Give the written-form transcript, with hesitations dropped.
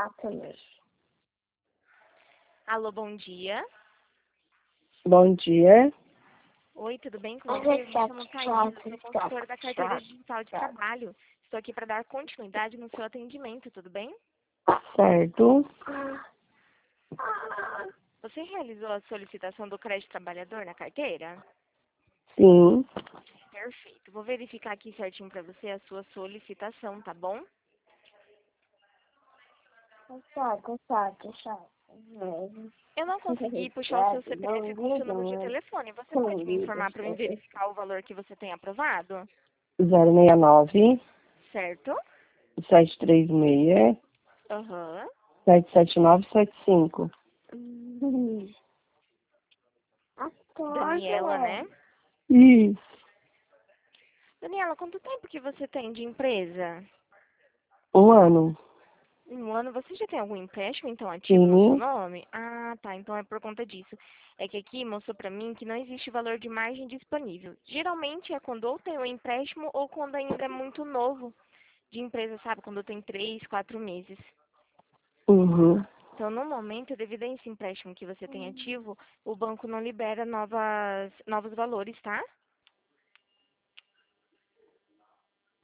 Exatamente. Alô, bom dia. Bom dia. Oi, tudo bem com você? Eu me chamo Thaís, eu sou consultora da carteira digital de trabalho. Estou aqui para dar continuidade no seu atendimento, tudo bem? Certo. Você realizou a solicitação do crédito trabalhador na carteira? Sim. Perfeito. Vou verificar aqui certinho para você a sua solicitação, tá bom? Eu não consegui puxar o seu CPF com o seu número de telefone. Você pode me informar para eu verificar o valor que você tem aprovado? 069 Certo? 736 Aham. 77975. Daniela, né? Isso. Daniela, quanto tempo que você tem de empresa? 1 ano. Um ano, você já tem algum empréstimo, então, ativo no seu Sim. nome? Ah, tá, então é por conta disso. É que aqui mostrou pra mim que não existe valor de margem disponível. Geralmente é quando ou tem um empréstimo ou quando ainda é muito novo de empresa, sabe? Quando tem 3, 4 meses. Uhum. Então, no momento, devido a esse empréstimo que você tem ativo, o banco não libera novos valores, tá?